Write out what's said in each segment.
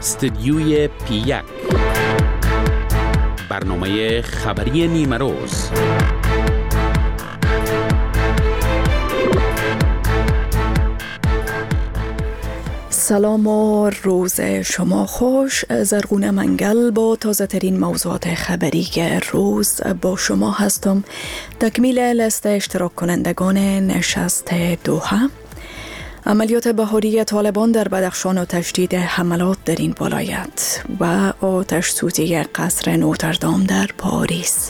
استدیوی P1 برنامه خبری نیمه روز. سلام و روز شما خوش. زرغون منگل با تازه ترین موضوعات خبری روز با شما هستم. تکمیل لیست اشتراک کنندگان نشست دوحه، عملیات بهاری طالبان در بدخشان و تشدید حملات در این ولایت و آتش سوزی قصر نوتردام در پاریس.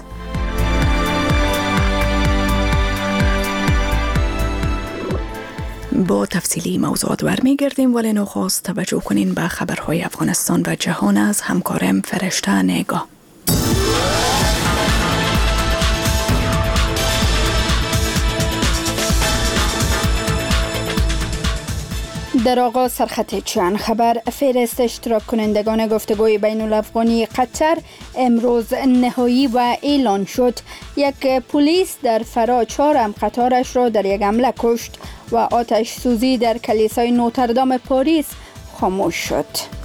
با تفصیلی موضوعات برمیگردیم، ولی نخست توجه کنین به خبرهای افغانستان و جهان از همکارم فرشته نگاه. در آغاز سرخط چند خبر. فهرست اشتراک کنندگان گفتگوی بین الافغانی قطر امروز نهایی و اعلان شد. یک پلیس در فرا 4 همقطارش را در یک حمله کشت و آتش سوزی در کلیسای نوتردام پاریس خاموش شد.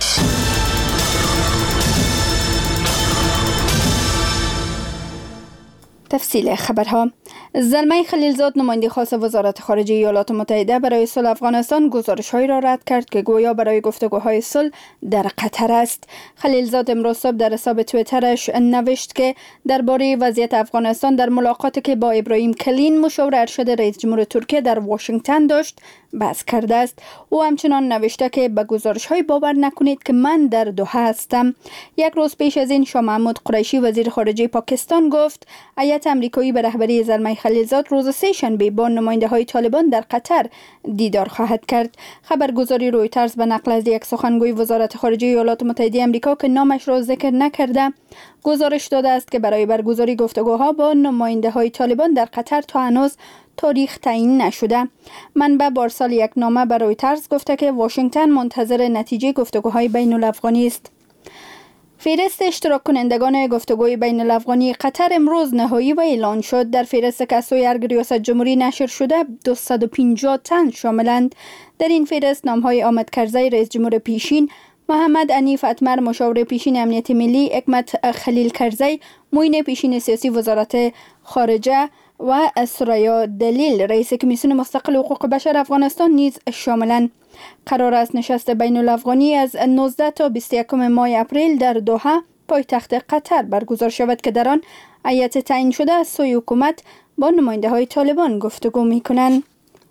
تفصیل خبرها. زلمه خلیلزاد نماینده خاص وزارت خارجه ایالات متحده برای صلح افغانستان گزارش‌هایی را رد کرد که گویا برای گفتگوهای صلح در قطر است. خلیلزاد امروز صبح در حساب توییترش نوشت که درباره وضعیت افغانستان در ملاقاتی که با ابراهیم کلین مشاور ارشد رئیس جمهور ترکیه در واشنگتن داشت بحث کرده است. او همچنان نوشته که به گزارش‌های باور نکنید که من در دوحه هستم. یک روز پیش از این شاه محمود قریشی وزیر خارجه پاکستان گفت هیئت آمریکایی به رهبری زلمه خلیلزاد روز سه‌شنبه با نماینده‌های طالبان در قطر دیدار خواهد کرد. خبرگزاری رویترز به نقل از یک سخنگوی وزارت خارجه ایالات متحده آمریکا که نامش را ذکر نکرده گزارش داده است که برای برگزاری گفتگوها با نماینده‌های طالبان در قطر تا هنوز تاریخ تعیین نشده. منبع بارسال یک نامه به رویترز گفته که واشنگتن منتظر نتیجه گفتگوهای بین الافغانی است. فهرست اشتراک کنندگان گفتگوی بین الافغانی قطر امروز نهایی و اعلان شد. در فهرست که از سوی ارگ ریاست جمهوری نشر شده 250 تن شاملند. در این فهرست نامهای آمد کرزی رئیس جمهور پیشین، محمد انیف اتمر مشاور پیشین امنیت ملی، حکمت خلیل کرزی معین پیشین سیاسی وزارت خارجه و سریا دلیل رئیس کمیسیون مستقل حقوق بشر افغانستان نیز شاملند. قرار است نشست بین الافغانی از 19 تا 21 ماه اپریل در دوحه پایتخت قطر برگزار شود که در آن هیئت تعیین شده از سوی حکومت با نماینده‌های طالبان گفتگو می‌کنند.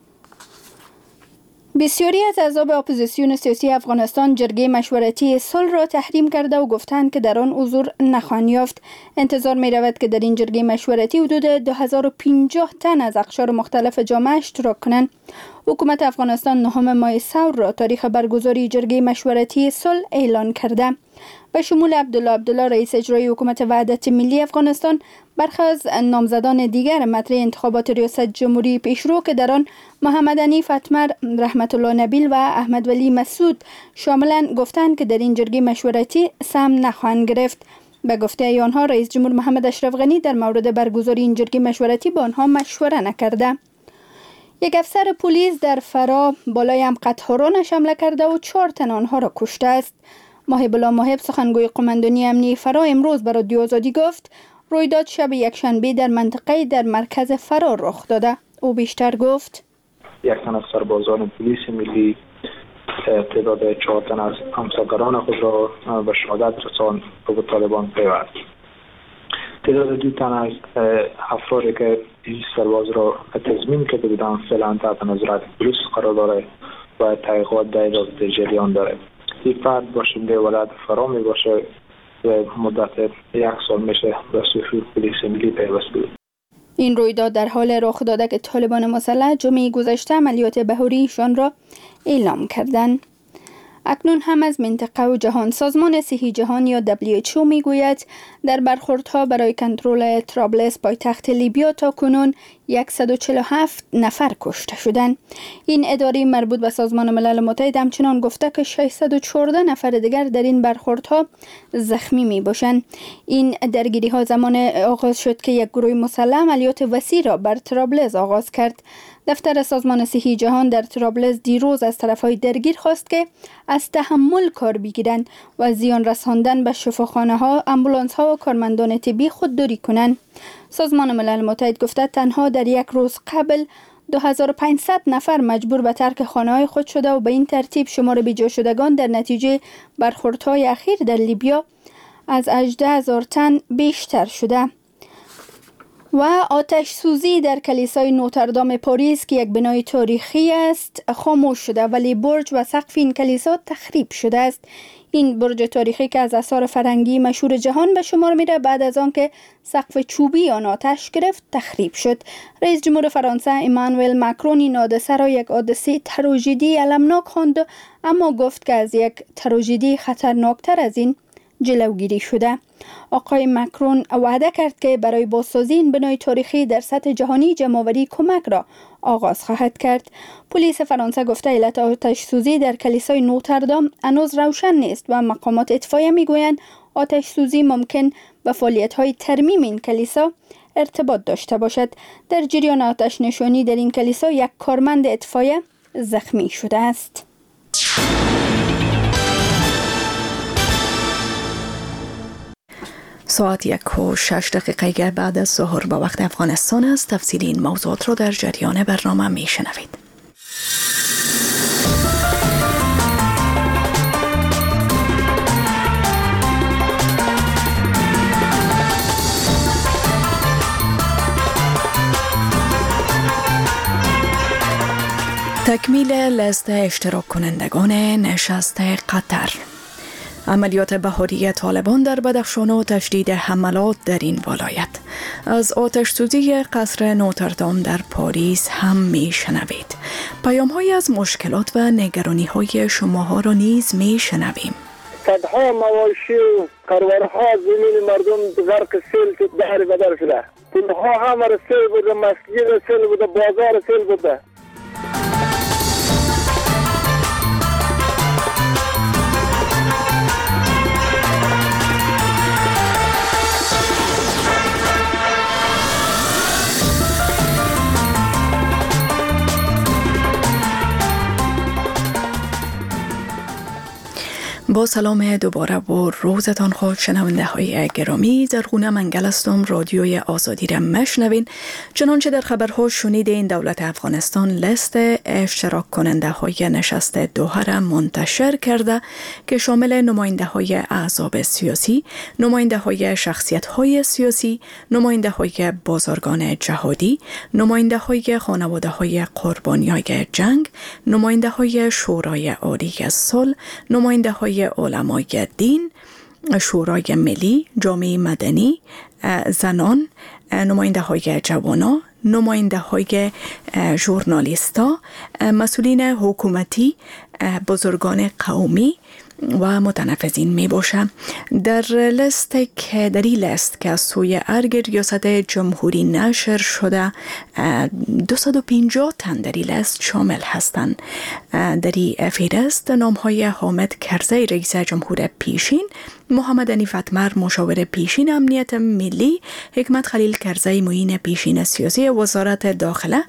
بسیاری از احزاب اپوزیسیون سیاسی افغانستان جرگه مشورتی صلح را تحریم کرده و گفتند که در آن حضور نخواهند یافت. انتظار می رود که در این جرگه مشورتی حدود 2050 تن از اقشار مختلف جامعه اشتراک کنند. حکومت افغانستان 9 ماه ثور را تاریخ برگزاری جرگه مشورتی صلح اعلان کرده. به شمول عبدالله رئیس اجرایی حکومت وحدت ملی افغانستان، برخی از نامزدان دیگر مطرح انتخابات ریاست جمهوری پیشرو که در آن محمد انیف اتمر، رحمت الله نبیل و احمد ولی مسعود شاملند گفتند که در این جرگه مشورتی سهم نخواهند گرفت. به گفته آنها رئیس جمهور محمد اشرف غنی در مورد برگزاری این جرگه مشورتی با آنها مشوره نکرده. یک افسر پلیس در فرا بالای همقطارانش حمله کرده و 4 تن آنها را کشته است. محب الله محب سخنگوی قماندانی امنیتی فرا امروز به رادیو آزادی گفت رویداد شب یکشنبه در منطقه در مرکز فرا رخ داده. او بیشتر گفت یک تن از سربازان پلیس ملی تعداد 4 تن از همسرگران خود را به شهادت رساند و طالبان پیوست. تعداد 2 تن از افرادی که این سرباز را تضمین کرده بودند فعلا تحت نظارت پلیس قرار داره و تحقیقات در جریان داره. این فرد باشنده ولایت فرا می باشه و مدت 1 سال میشه به سوی پلیس ملی پیوسته بود. این رویداد در حال رخ داده که طالبان مسلح جمعه گذشته عملیات بهاریشان را اعلام کردند. اکنون هم از منطقه و جهان. سازمان صحی جهان یا WHO میگوید در برخوردها برای کنترل طرابلس پایتخت لیبیا تا کنون 147 نفر کشته شدند. این اداره مربوط به سازمان ملل متحد همچنان گفته که 614 نفر دیگر در این برخوردها زخمی می باشند. این درگیری ها زمان آغاز شد که یک گروه مسلح عملیات وسیع را بر طرابلس آغاز کرد. دفتر سازمان صحی جهان در طرابلس دیروز از طرفهای درگیر خواست که از تحمل کار بگیرند و زیان رساندن به شفاخانه ها، امبولانس ها و کارمندان طبی خودداری کنند. سازمان ملل متحد گفته تنها در یک روز قبل 2500 نفر مجبور به ترک خانه های خود شده و به این ترتیب شمار بیجا شدگان در نتیجه برخوردهای اخیر در لیبیا از 18000 تن بیشتر شده. و آتش سوزی در کلیسای نوتردام پاریس که یک بنای تاریخی است خاموش شده، ولی برج و سقف این کلیسا تخریب شده است. این برج تاریخی که از آثار فرهنگی مشهور جهان به شمار میره بعد از آن که سقف چوبی آن آتش گرفت تخریب شد. رئیس جمهور فرانسه ایمانوئل ماکرون این حادثه را یک حادثه تراژدی المناک خواند، اما گفت که از یک تراژدی خطرناکتر از این جلوگیری شده. آقای ماکرون وعده کرد که برای بازسازی این بنای تاریخی در سطح جهانی جمع‌آوری کمک را آغاز خواهد کرد. پلیس فرانسه گفته علت آتش سوزی در کلیسای نوتردام هنوز روشن نیست و مقامات اطفائیه میگویند آتش سوزی ممکن به فعالیت‌های ترمیم این کلیسا ارتباط داشته باشد. در جریان آتش نشانی در این کلیسا یک کارمند اطفائیه زخمی شده است. ساعت 1:06 بعد از ظهر به وقت افغانستان است. تفصیل این موضوعات را در جریان برنامه می شنوید. تکمیل لیست اشتراک کنندگان نشست قطر. عملیات بهاری طالبان در بدخشان و تشدید حملات در این ولایت. از آتش سوزی قصر نوتردام در پاریس هم می شنوید. پیام های از مشکلات و نگرانی های شماها را نیز می شنویم. صدها مواشی و قروارها زمین مردم غرق سیل در بدر شده. پلها همه سیل بوده، مسجد سیل بوده، بازار سیل بوده. با سلام دوباره و روزتان خود شنونده های گرامی. زرغونه منگل هستم. رادیوی آزادی را مشنوین. چنانچه در خبرها شنیدین دولت افغانستان لیست اشتراک کننده های نشست دوحه را منتشر کرده که شامل نماینده های احزاب سیاسی، نماینده های شخصیت های سیاسی، نماینده های بازرگان جهادی، نماینده های خانواده های قربانی های جنگ، نماینده های شورای عالی صلح، نماینده های علمای دین، شورای ملی، جامعه مدنی، زنان، نماینده های جوانان، نماینده های ژورنالیستا، مسئولین حکومتی، بزرگان قومی و متنفذین می باشه. در این لیست که از سوی ارگ ریاست جمهوری نشر شده 250 تن در این لیست شامل هستند. در این فهرست نام های حامد کرزی رئیس جمهور پیشین، محمد حنیف اتمر مشاور پیشین امنیت ملی، حکمت خلیل کرزی معین پیشین سیاسی وزارت داخله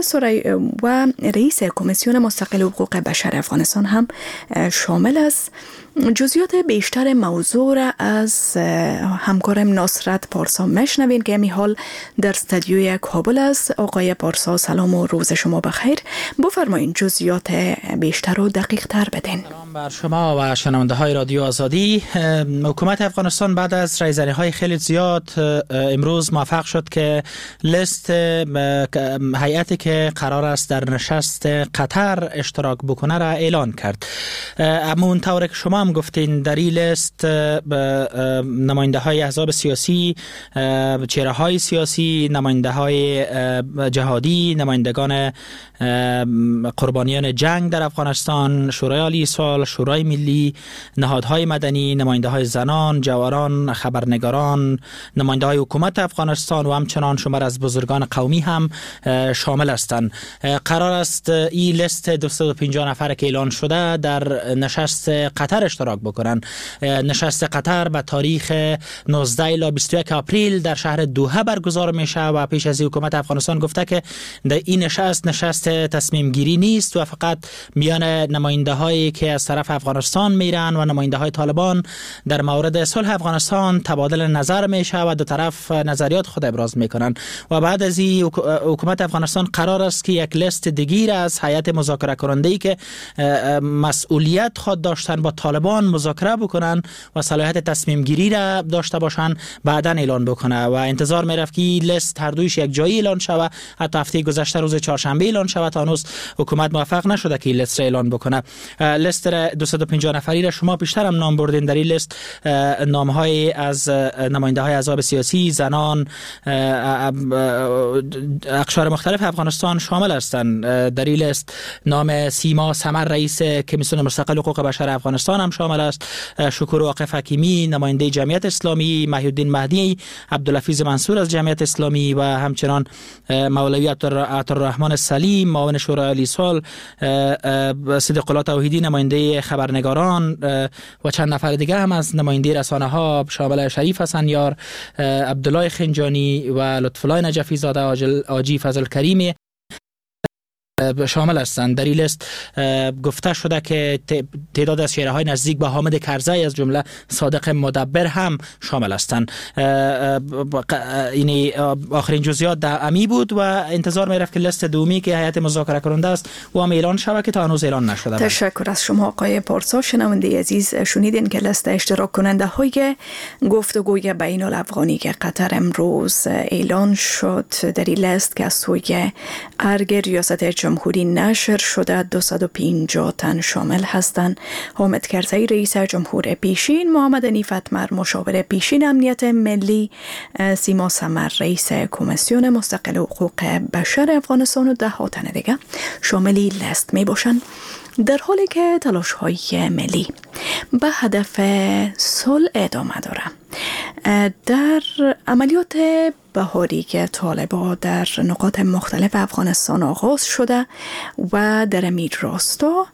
و رئیس کمیسیون مستقل حقوق بشر افغانستان هم شامل است. جزئیات بیشتر موضوع را از همکارم نصرت پارسا مشنوین که حال در استودیوی کابل است. آقای پارسا سلام و روز شما بخیر. بفرمایید جزئیات بیشتر و دقیق تر بدین. سلام بر شما و شنونده های رادیو آزادی. حکومت افغانستان بعد از رایزنی های خیلی زیاد امروز موفق شد که لیست هیئتی که قرار است در نشست قطر اشتراک بکنه را اعلان کرد. اما طوری که شما هم گفتین در این لیست نماینده های احزاب سیاسی، چهره های سیاسی، نماینده های جهادی، نمایندگان قربانیان جنگ در افغانستان، شورای عالی صلح فدرال، شورای ملی، نهادهای مدنی، نماینده‌های زنان، جوانان، خبرنگاران، نماینده‌های حکومت افغانستان و همچنان شمار از بزرگان قومی هم شامل هستند. قرار است این لیست 250 نفر که اعلان شده در نشست قطر اشتراک بکنند. نشست قطر به تاریخ 19 الی 21 آپریل در شهر دوحه برگزار میشه و پیش از این حکومت افغانستان گفته که این نشست تصمیم گیری نیست و فقط میان نماینده هایی که از طرف افغانستان میرن و نماینده های طالبان در مورد صلح افغانستان تبادل نظر میشه و دو طرف نظریات خود ابراز میکنن و بعد از این حکومت افغانستان قرار است که یک لیست دیگر از هیئت مذاکره کننده‌ای که مسئولیت خود داشتن با طالبان مذاکره بکنن و صلاحیت تصمیم گیری را داشته باشن بعداً اعلان بکنه و انتظار میرفت که لیست هر دویش یک جایی اعلان شود. حتی هفته گذشته روز چهارشنبه اعلان شود، تا هنوز حکومت موفق نشده که لیست را اعلان بکنه. لیست 250 نفری را شما پیشتر هم نام بردین. در این لیست نام‌های از نماینده‌های احزاب سیاسی، زنان، اقشار مختلف افغانستان شامل هستند. در این لیست نام سیما سمر رئیس کمیسیون مستقل حقوق بشر افغانستان هم شامل است. شکور واقف حکیمی نماینده جمعیت اسلامی، محی‌الدین مهدی، عبدالحفیظ منصور از جمعیت اسلامی و همچنان مولوی عطارالرحمن سلیم معاون شورای عالی صلح، صدیق الله توحیدی نماینده خبرنگاران و چند نفر دیگه هم از نماینده رسانه‌ها شامل شریف حسن یار، عبدالله خنجانی و لطف الله نجفی زاده، آجی فضل کریمی شامل هستند. در این لیست گفته شده که تعداد از چهره‌های نزدیک به حامد کرزی از جمله صادق مدبر هم شامل هستند. این آخرین جزئیات در امی بود و انتظار می‌رفت که لیست دومی که هیئت مذاکره کننده است و هم اعلان شود که تا هنوز اعلان نشده. تشکر از شما آقای پارسا. شنونده عزیز، شنیدین که لیست اشتراک کننده های گفتگوی بین الافغانی که قطر امروز اعلان شد در این لیست که از سوی ارگ ریاست جمهوری نشر شده 250 تن شامل هستند. حامد کرزی رئیس جمهور پیشین، محمد حنیف اتمر مشاور پیشین امنیت ملی، سیما سمر رئیس کمیسیون مستقل حقوق بشر افغانستان و 10 تن دیگه شامل لیست می باشند، در حالی که تلاش های ملی به هدف صلح ادامه داره. در عملیات بهاری که طالبان در نقاط مختلف افغانستان آغاز شده و در امیر راستا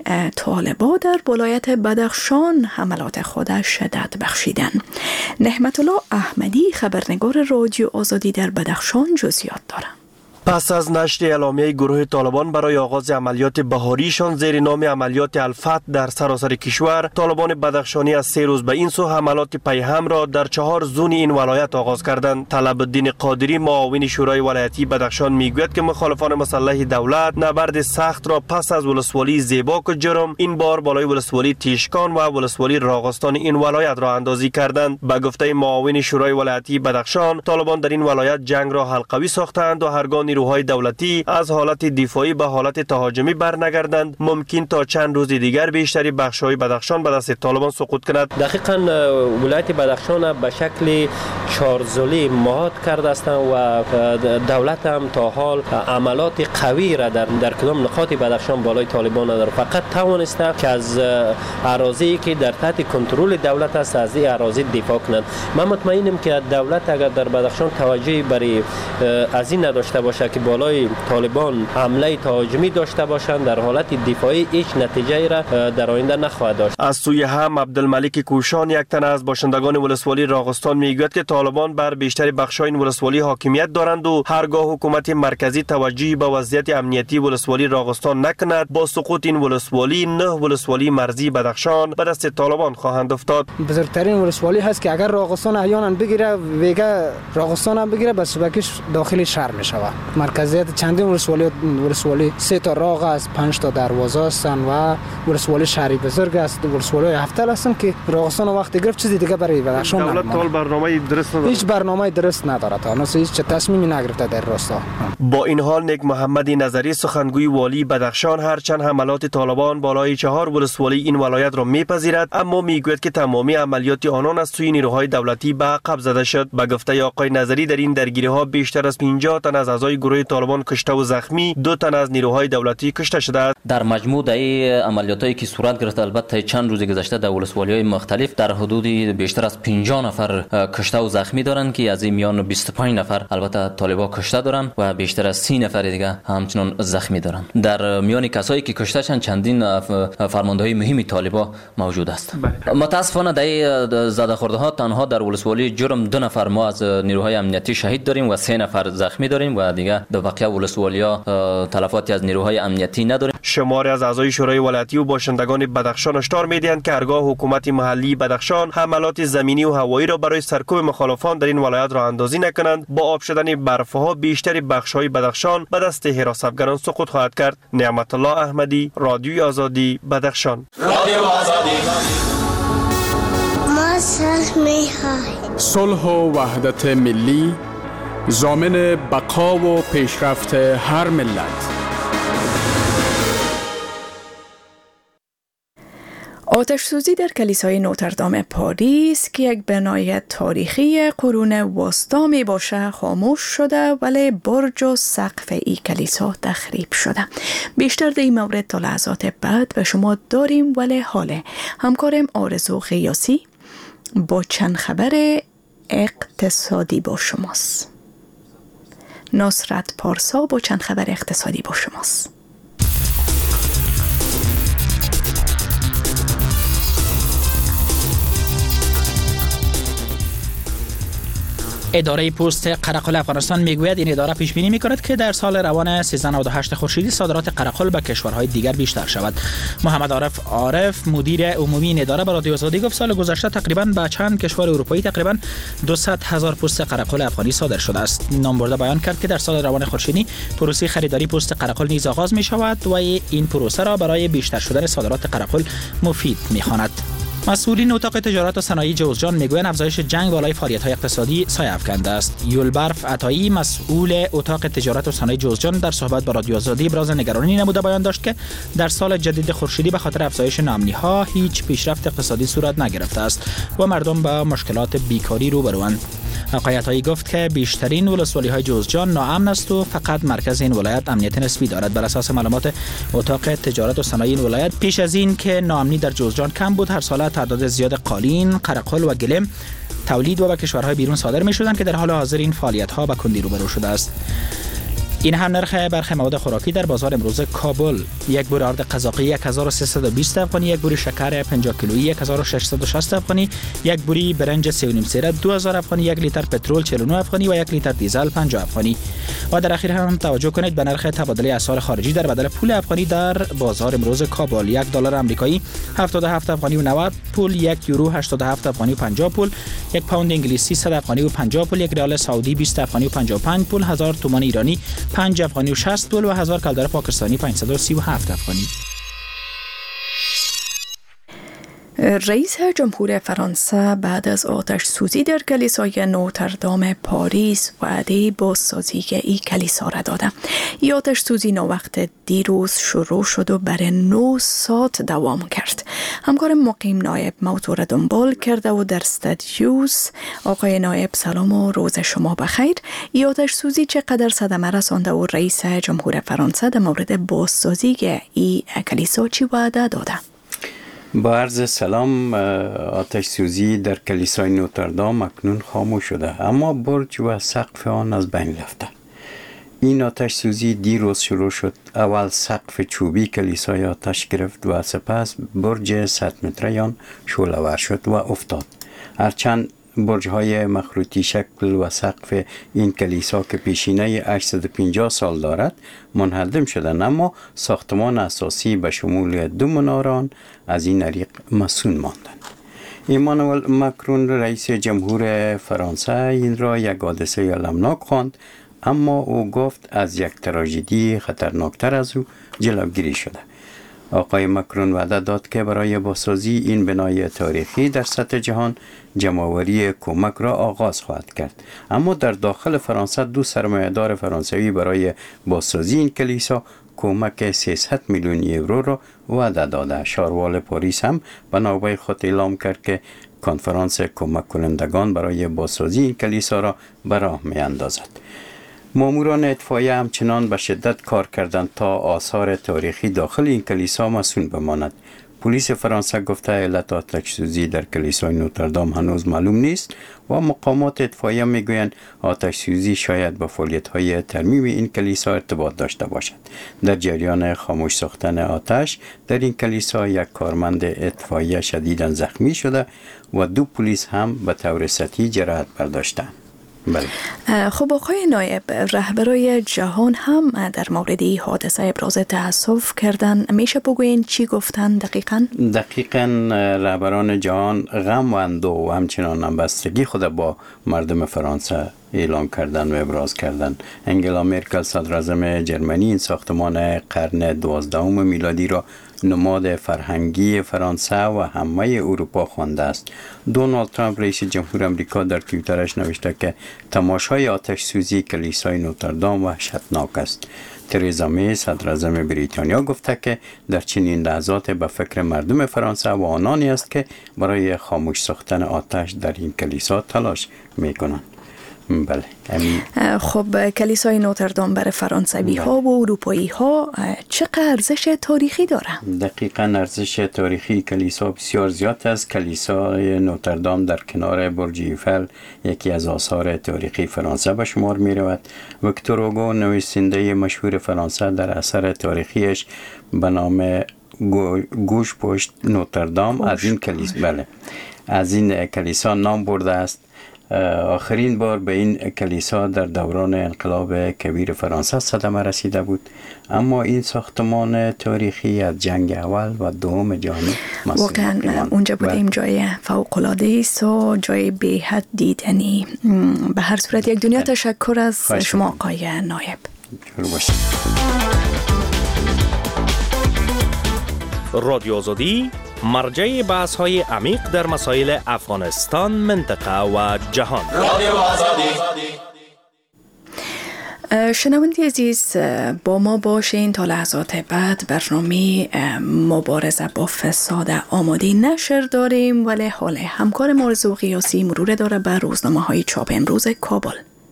طالبان در ولایت بدخشان حملات خود شدت بخشیدن. نحمت الله احمدی خبرنگار رادیو آزادی در بدخشان جزئیات داره. پس از نشر اعلامیه گروه طالبان برای آغاز عملیات بهاریشان زیر نام عملیات الفتح در سراسر کشور، طالبان بدخشانی از 3 روز به این سو حملات پیهم را در 4 زون این ولایت آغاز کردند. طلب الدین قادری معاون شورای ولایتی بدخشان میگوید که مخالفان مسلح دولت نبرد سخت را پس از ولسوالی زیباک و جرم این بار بالای ولسوالی تیشکان و ولسوالی راغستان این ولایت را اندازی کردند. به گفته معاون شورای ولایتی بدخشان، طالبان در این ولایت جنگ را حلقوی ساختند و هرگاه نیروهای دولتی از حالت دفاعی به حالت تهاجمی برنگردند ممکن تا چند روز دیگر بیشتری بخش‌های بدخشان به دست طالبان سقوط کند. دقیقاً ولایت بدخشان به شکل چارزولی مهاد کرده است و دولت هم تا حال عملات قوی را در کدام نقاط بدخشان بالای طالبان نداره. فقط توانسته که از اراضی که در تحت کنترل دولت است از این اراضی دفاع کنند. من مطمئنم که دولت اگر در بدخشان توجهی برای از این نداشته باشه که بالای طالبان حمله تهاجمی داشته باشند در حالت دفاعی هیچ نتیجه را در آینده نخواهد داشت. از سوی هم عبدالملک کوشان یک تن از باشندگان ولسوالی راغستان میگوید که طالبان بر بیشتر بخش‌های این ولسوالی حاکمیت دارند و هرگاه حکومت مرکزی توجهی به وضعیت امنیتی ولسوالی راغستان نکند با سقوط این ولسوالی 9 ولسوالی مرزی بدخشان به دست طالبان خواهند افتاد. بزرگترین ولسوالی هست که اگر راغستان احیانا بگیره ویگا راغستان هم بگیره بس بکش داخل شهر میشود. مرکزیت چندین ولسوالی 3 تا راغ است، 5 تا دروازه هستند و ولسوالی شهری بزرگ است. ولسوالی 7 هستن که راغستان وقتی گرفت چیزی دیگه برای بدخشان دولت طول برنامه درست نداره. هیچ برنامه درست نداره تا هنوز هیچ تصمیمی نگرفته در راستا. با این حال نیک محمدی نظری سخنگوی والی بدخشان هرچند حملات طالبان بالای 4 ولسوالی این ولایت را میپذیرد اما میگوید که تمامی عملیات آنان از سوی نیروهای دولتی به عقب زده شد. به گفته آقای نظری در این درگیری‌ها بیشتر از 50 تن از اعضای گروه طالبان کشته و زخمی، 2 تن از نیروهای دولتی کشته شده است. در مجموع در عملیاتایی که صورت گرفته البته چند روز گذشته در ولسوالی‌های مختلف در حدود بیشتر از 50 نفر کشته و زخمی دارند که از این میان 25 نفر البته طالبان کشته دارند و بیشتر از 30 نفر دیگه همچنان زخمی دارند. در میان کسایی که کشته شدند چندین فرمانده‌های مهمی طالبان موجود است. متاسفانه در زده خورده ها تنها در ولسوالی جرم 2 نفر ما از نیروهای امنیتی شهید داریم و 3 نفر زخمی داریم و دیگه در بقیه ولسوالیا تلفاتی از نیروهای امنیتی نداریم. شماری از اعضای شورای ولایتی و باشندگان بدخشان هشدار می‌دهند که هرگاه حکومت محلی بدخشان حملات زمینی و هوایی را برای سرکوب مخالفان در این ولایت راه اندازی نکنند، با آب شدن برفها بیشتر بخش‌های بدخشان به دست حراسافگران سقوط خواهد کرد. نعمت الله احمدی، رادیوی آزادی، بدخشان. رادیو آزادی. ما صلح و وحدت ملی ضامن بقا و پیشرفت هر ملت. آتش سوزی در کلیسای نوتردام پاریس که یک بنای تاریخی قرون وسطا می باشه خاموش شده، ولی برج و سقف ای کلیسا تخریب شده. بیشتر در این مورد تا لحظات بعد به شما داریم، ولی حاله همکارم آرزو غیاسی با چند خبر اقتصادی با شماست. نصرت پارسا با چند خبر اقتصادی با شماست. اداره پست قرقل افغانستان میگوید این اداره پیش بینی میکند که در سال روان 1398 خورشیدی صادرات قرقل به کشورهای دیگر بیشتر شود. محمد عارف مدیر عمومی این اداره به رادیو آزادی گفت سال گذشته تقریبا به چند کشور اروپایی تقریبا 200,000 پست قرقل افغانی صادر شده است. نامبرده بیان کرد که در سال روان خورشیدی پروسه خریداری پست قرقل نیز آغاز می شود و این پروسه را برای بیشتر شدن صادرات قرقل مفید می‌خواند. مسئولین اتاق تجارت و صنایع جوزجان میگویند افزایش جنگ بالای فعالیت‌های اقتصادی سایه افکنده است. یولبرف عطایی مسئول اتاق تجارت و صنایع جوزجان در صحبت با رادیو آزادی ابراز نگرانی نموده بیان داشت که در سال جدید خورشیدی به خاطر افزایش ناامنی‌ها هیچ پیشرفت اقتصادی صورت نگرفته است و مردم با مشکلات بیکاری روبروند. آقای عطایی گفت که بیشترین ولسوالی‌های جوزجان ناامن است و فقط مرکز این ولایت امنیت نسبی دارد. بر اساس معلومات اتاق تجارت و صنایع این ولایت پیش از این که ناامنی در جوزجان کم بود، هر ساله تعداد زیاد قالین، قرقل و گلم تولید و به کشورهای بیرون صادر می‌شدند که در حال حاضر این فعالیت‌ها به کندی روبرو شده است. این هم نرخ برخی مواد خوراکی در بازار امروز کابل: یک بور آرد قزاقی 1320 افغانی، یک بور شکر 50 کیلویی 1660 افغانی، یک بوری برنج 3.5 سیره 2000 افغانی، یک لیتر پترول 49 افغانی و یک لیتر دیزل 50 افغانی. و در اخیر هم توجه کنید به نرخ تبادله اسعار خارجی در بدل پول افغانی در بازار امروز کابل: یک دلار آمریکایی 77 افغانی و 90 پول، یک یورو 87 افغانی و 50 پول، یک پوند انگلیسی 100 افغانی و 50 پول، یک ریال سعودی 20 افغانی و 55 پول، 1000 تومان ایرانی 5 افغانی و 60 پول و 1000 کلدر پاکستانی 537 افغانی. رئیس جمهور فرانسه بعد از آتش سوزی در کلیسای نوتردام پاریس وعده بازسازی این کلیسا را داده. این آتش سوزی ناوقت دیروز شروع شد و برای 9 ساعت دوام کرد. همکار مقیم نایب موضوع را دنبال کرده و در استودیوس. آقای نایب سلام و روز شما بخیر. این آتش سوزی چقدر صدمه رسانده و رئیس جمهور فرانسه در مورد بازسازی این کلیسا چی وعده داده؟ با عرض سلام، آتش سوزی در کلیسای نوتردام اکنون خاموش شده، اما برج و سقف آن از بین رفته. این آتش سوزی دیروز شروع شد. اول سقف چوبی کلیسای آتش گرفت و سپس برج 100 متری آن شعله‌ور شد و افتاد. هرچند برج‌های مخروطی شکل و سقف این کلیسا که پیشینه 850 سال دارد منهدم شدند، اما ساختمان اساسی به شمول 2 مناران از این طریق مسون ماندند. ایمانوئل ماکرون رئیس جمهور فرانسه این را یک حادثه المناک خواند، اما او گفت از یک تراژدی خطرناکتر از او جلوگیری شده. آقای ماکرون وعده داد که برای بازسازی این بنای تاریخی در سطح جهان جمع‌آوری کمک را آغاز خواهد کرد. اما در داخل فرانسه 2 سرمایه‌دار فرانسوی برای بازسازی این کلیسا کمک 300 میلیون یورو را وعده داده. شاروال پاریس هم به نوبه خود اعلام کرد که کنفرانس کمک کنندگان برای بازسازی این کلیسا را به راه می‌اندازد. ماموران اطفاییه همچنان به شدت کار کردند تا آثار تاریخی داخل این کلیسا مصون بماند. پلیس فرانسه گفته علت آتش‌سوزی در کلیسای نوتردام هنوز معلوم نیست و مقامات اطفاییه میگویند آتش‌سوزی شاید با فعالیت‌های ترمیم این کلیسا ارتباط داشته باشد. در جریان خاموش ساختن آتش در این کلیسا یک کارمند اطفاییه شدیداً زخمی شده و 2 پلیس هم به طور سطحی جراحت برداشتند. بله. خب آقای نایب، رهبرای جهان هم در مورد این حادثه ابراز تأسف کردن. میشه بگوین چی گفتن دقیقاً؟ دقیقاً رهبران جهان غم و اندوه و همچنان همبستگی خود با مردم فرانسه اعلام کردن و ابراز کردن. انگلا مرکل صدراعظم جرمنی این ساختمان قرن 12 میلادی را نماد فرهنگی فرانسه و همه اروپا خوانده است. دونالد ترامپ رئیس جمهور آمریکا در توییترش نوشته که تماشای آتش سوزی کلیسای نوتردام وحشتناک است. ترزا می صدراعظم بریتانیا گفته که در چنین لحظات به فکر مردم فرانسه و آنانی است که برای خاموش ساختن آتش در این کلیسا تلاش میکنند. بله. خب کلیسای نوتردام برای فرانسوی ها و اروپایی ها چقدر ارزش تاریخی داره؟ دقیقاً ارزش تاریخی کلیسا بسیار زیاد است. کلیسای نوتردام در کنار برج ایفل یکی از آثار تاریخی فرانسه به شمار می رود. ویکتور هوگو نویسنده مشهور فرانسه در اثر تاریخیش به نام گوش پشت نوتردام از این کلیسا نام برده است. آخرین بار به این کلیسا در دوران انقلاب کبیر فرانسه صدمه رسیده بود، اما این ساختمان تاریخی از جنگ اول و دوم جهانی واقعا اونجا بودیم. جای فوق‌العاده است و جای به حد دیدنی. به هر صورت یک دنیا تشکر از شما آقای نایب. رادیو آزادی مرجع بحث‌های عمیق در مسائل افغانستان، منطقه و جهان. رادیو آزادی. شنونده عزیز، با ما باشین تا لحظات بعد. برنامه مبارزه با فساد آماده نشر داریم، ولی حال همکار آرزو قیاسی مرور داره بر روزنامه‌های چاپ امروز کابل.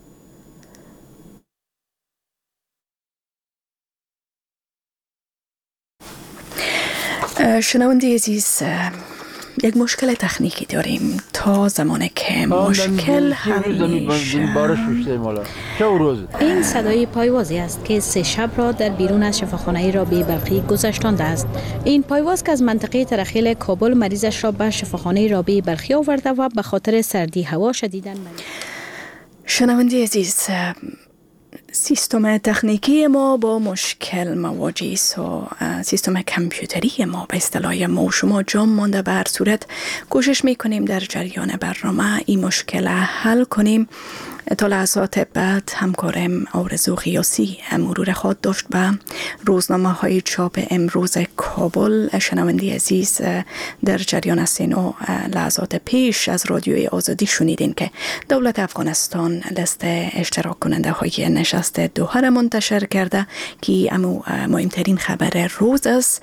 شنونده عزیز، یک مشکل تکنیکی داریم. تا زمانی که مشکل حل میشه. این صدای پایوازی است که 3 شب را در بیرون از شفاخانه رابعه بلخی گذشتانده است. این پایواز که از منطقه ترخیل کابل مریضش را به شفاخانه رابعه بلخی آورده و به خاطر سردی هوا شدیداً شنونده عزیز، سیستم تکنیکی ما با مشکل مواجه است و سیستم کامپیوتری ما به اصطلاح ما و شما جام مانده. به هر صورت کوشش میکنیم در جریان برنامه این مشکل حل کنیم. تا لحظات بعد همکارم آرزو قیاسی مرور خود داشت به روزنامه های چاپ امروز کابل. شنونده عزیز، در جریان از این لحظات پیش از رادیوی آزادی شنیدین که دولت افغانستان لیست اشتراک کننده های نشست دوحه را منتشر کرده که مهمترین خبر روز است.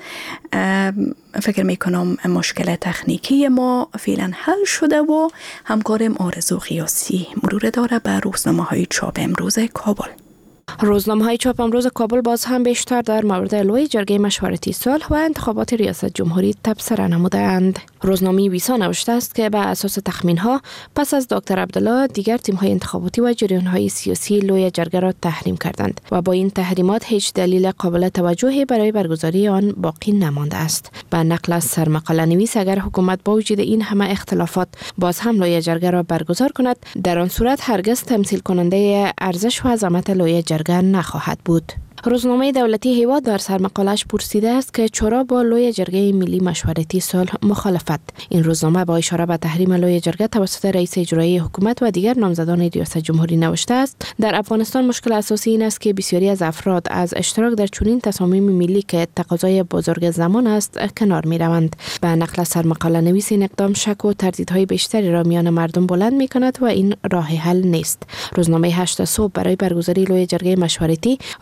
فکر میکنم مشکل تکنیکی ما فعلا حل شده و همکارم آرزو قیاسی مرور داره به روزنامه های چاپ امروز کابل. روزنامه های چاپ امروز کابل باز هم بیشتر در مورد لوی جرگه مشورتی صلح و انتخابات ریاست جمهوری تبصره نمودند. روزنامه ویسا نوشته است که بر اساس تخمین ها پس از دکتر عبدالله دیگر تیم های انتخاباتی و جریان های سیاسی لوی جرگه را تحریم کردند و با این تحریمات هیچ دلیل قابل توجهی برای برگزاری آن باقی نمانده است. به نقل از سرمقاله نویس، اگر حکومت با وجود این همه اختلافات باز هم لوی جرگه را برگزار کند، در آن صورت هرگز تمثیل کننده ارزش و عظمت لوی جرگه نخواهد بود. روزنامه دولتی هیوا در سرمقاله‌اش پرسیده است که چرا با لوی جرگه ملی مشورتی صلح مخالفت. این روزنامه با اشاره به تحریم لوی جرگه توسط رئیس اجرایی حکومت و دیگر نامزدان ریاست جمهوری نوشته است: در افغانستان مشکل اساسی این است که بسیاری از افراد از اشتراک در چنین تصامیم ملی که تقاضای بزرگ زمان است کنار می‌روند. به نقل از سرمقاله نویس، این اقدام شک و تردیدهای بیشتری را میان مردم بلند می‌کند و این راه حل نیست. روزنامه 8 صبح برای برگزاری لوی جرگه مشورتی روی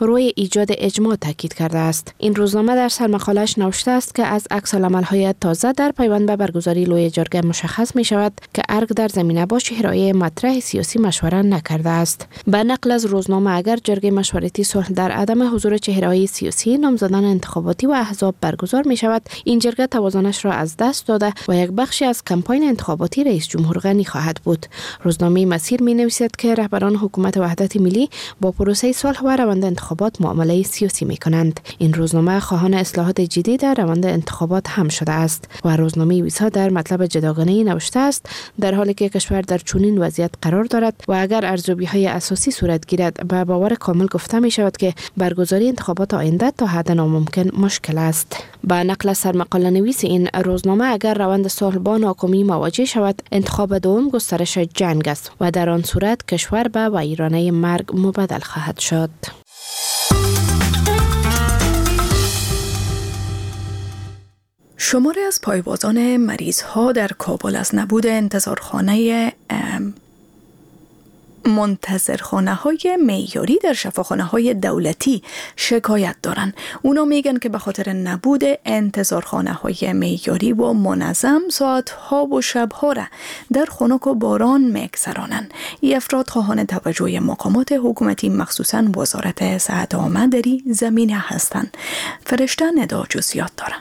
ایجاد اجماع تاکید کرده است. این روزنامه در سرمقاله‌اش نوشته است که از عکس‌العمل‌های تازه در پیوند به برگزاری لوی جرگه مشخص می شود که ارگ در زمینه با چهره‌های مطرح سیاسی مشوره نکرده است. به نقل از روزنامه اگر جرگه مشورتی صلح در عدم حضور چهره‌های سیاسی نامزدان انتخاباتی و احزاب برگزار می شود، این جرگه توازنش را از دست داده و یک بخشی از کمپاین انتخاباتی رئیس جمهور غنی خواهد بود. روزنامه مسیر می نویسد که رهبران حکومت وحدت ملی با پروسه صلح و روند انتخابات معامله سیاسی می کنند. این روزنامه خواهان اصلاحات جدی در روند انتخابات هم شده است و روزنامه ویسا در مطلب جداگانه‌ای نوشته است در حالی که کشور در چنین وضعیت قرار دارد و اگر ارزیابی‌های اساسی صورت گیرد به باور کامل گفته می شود که برگزاری انتخابات آینده تا حد ناممکن مشکل است. با نقل سرمقاله نویس این روزنامه اگر روند صلح با ناکامی مواجه شود، انتخاب دوم گسترش جنگ است و در آن صورت کشور به ویرانه مرگ مبدل خواهد شد. شماری از پایوازان مریض ها در کابل از نبود منتظرخانه های معیاری در شفاخانه های دولتی شکایت دارند. اونا میگن که به خاطر نبود انتظارخانه های معیاری و منظم ساعت ها و شب ها را در خنک و باران میگذرانند. این افراد خواهان توجه مقامات حکومتی مخصوصا وزارت صحت عامه در این زمینه هستند. فرشته ندا جزئیات دارند.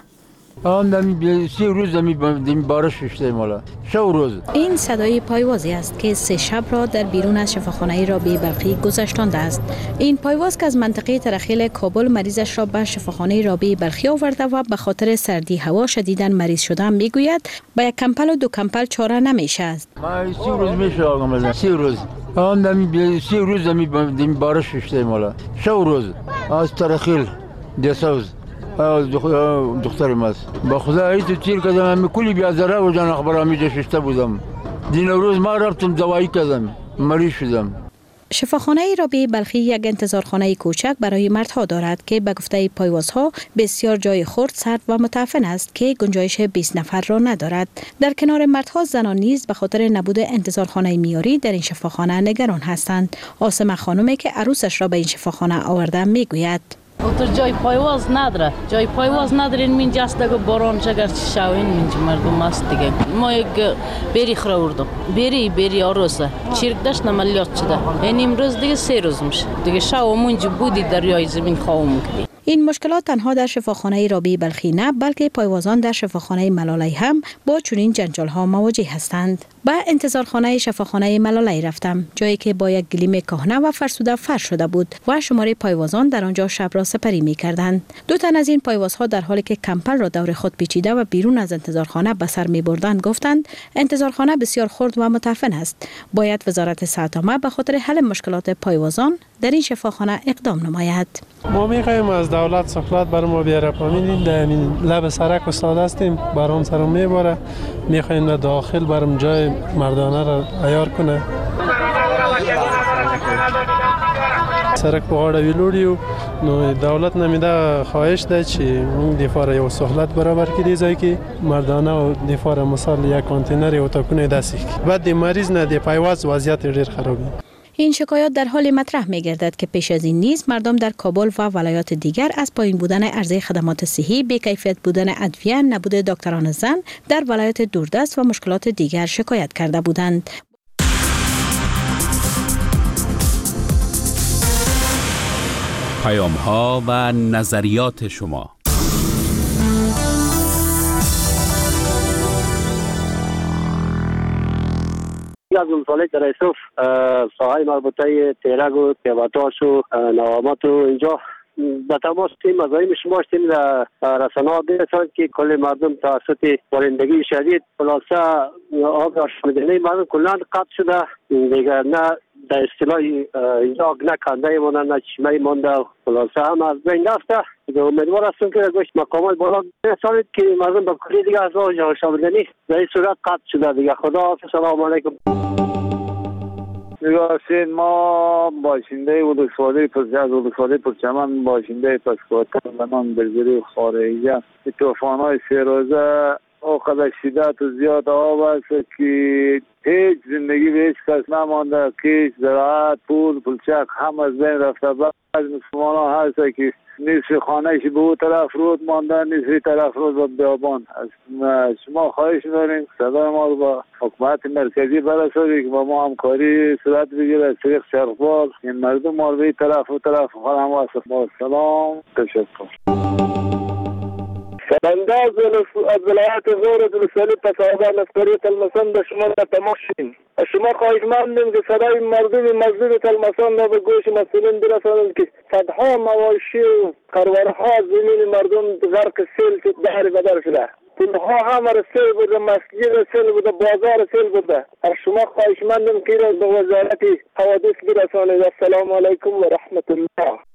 این صدای پایوازی است که 3 شب را در بیرون از شفاخانه رابعه بلخی گذشتانده است. این پایواز که از منطقه ترخیل کابل مریضش را به شفاخانه رابعه بلخی آورده و به خاطر سردی هوا شدیداً مریض شده میگوید با 1 کمپل و 2 کمپل چاره نمیشه است. 30 روز میشه آقا 30 روز. آن 30 روز دمی بارش شده مالا. 6 روز از ترخیل دسوز دخترم است. با خدا ای تو تیر کردم من کلی بیازاره و جان اخبار میجا ششته بودم. دین روز ما رفتم دوایی کردم مریض شدم. شفاخانه رابعه بلخی یک انتظارخانه کوچک برای مردها دارد که به گفته پایوازها بسیار جای خرد، سرد و متعفن است که گنجایش 20 نفر را ندارد. در کنار مردها زنان نیز به خاطر نبود انتظارخانه معیاری در این شفاخانه نگران هستند. آسمه خانمی که عروسش را به این شفاخانه آورده میگوید دکتر جای پایواز نداره. جای پایواز ندارین من جست دیگه باران چگر شاوین من مردم است دیگه. ما یک بری خوردم. بری آروسه. چیرک داشت عملیات شده. این امروز دیگه 3 روز میشه. دیگه شاو منج بودی دریای زمین خواهم کردی. این مشکلات تنها در شفاخانه رابعه بلخی نه بلکه پایوازان در شفاخانه ملالی هم با چنین جنجال ها مواجه هستند. به انتظارخانه شفاخانه ملالی رفتم، جایی که با یک گلیم کهنه و فرسوده فرش شده بود و شماره پایوازان در آنجا شب را سپری می کردند. 2 تن از این پایوازها در حالی که کمپل را دور خود پیچیده و بیرون از انتظارخانه به سر می بردند گفتند انتظارخانه بسیار خرد و متعفن است. باید وزارت صحت عامه به خاطر حل مشکلات پایوازان در این شفاخانه اقدام نماید. ما می‌خوایم از دولت سهولت برای ما بیاره. پامین در لب سرک استاد هستیم، باران سرم میباره، می‌خوایم داخل برام جای مردانه را عیار کنه. سرک په غاړه ویلوړیو نو دولت نمیده خواهش ده چې موږ دفاره یو سهولت برابر کړي ځای کې مردانه او دفاره مثال یک کانتینر یو تاکونه داسې بعد د مریض نه د پایواز وضعیت ډیر خرابه. این شکایات در حال مطرح می گردد که پیش از این نیز مردم در کابل و ولایات دیگر از پایین بودن عرضه خدمات صحی، بی‌کیفیت بودن ادویه، نبود دکتران زن در ولایت دوردست و مشکلات دیگر شکایت کرده بودند. پیام ها و نظریات شما. از ولسوالی در ایسوف ساحه مربوطه تیرگ و تیباتاش و نوامات و اینجا به تماس تیم مزایم شما تیم رسانه ها برسند که کل مردم توسط بارندگی شدید خلاصه آب آشامیدنی مردم کلان قطع شده دیگر نه در اصطلاح اینجا نه کنده مانده نه چشمه مانده خلاصه هم از بین رفته. امیدوار هستم که گوشت مقامات بالا برسانید که مردم به کلی دیگه از آشامیدنی در این صورت قطع شده دیگه. خدا حافظ. سلام علیکم. نگاهین ما باشنده ولسوالی پرچمن باشنده پسکوتن زمان برگری خارجه طوفان های 3 روزه اوقدر شدت و زیاد آب است که هیچ زندگی به هیچ کس نمانده. کیش، زراعت، پول، پلچک هم از بین رفته. از مسلمان هست که نصف خانهش به او طرف رود مانده، نصف طرف رود به بیابان. از شما خواهش داریم صدای ما رو با حکومت مرکزی برسونید که با ما همکاری صورت بگیره از طریق چرخبار این مردم ما رو به طرف و طرف خانم واسه. با سلام، تشکر. سرانداز از ولایت غور دلسالی پسابان از طریق تلمسان به شما تماشین. از شما خواهشمندیم که صدای مردم مسجد تلمسان را به گوش مسئولین برسانید که صدها مواشی و خروارها زمین مردم غرق سیل شد، دهر بدر شده. پولها همه سیل بوده، مسجد سیل بوده، بازار سیل بوده. از شما خواهشمندیم که را به وزارت حوادث برسانید. السلام علیکم و رحمت الله.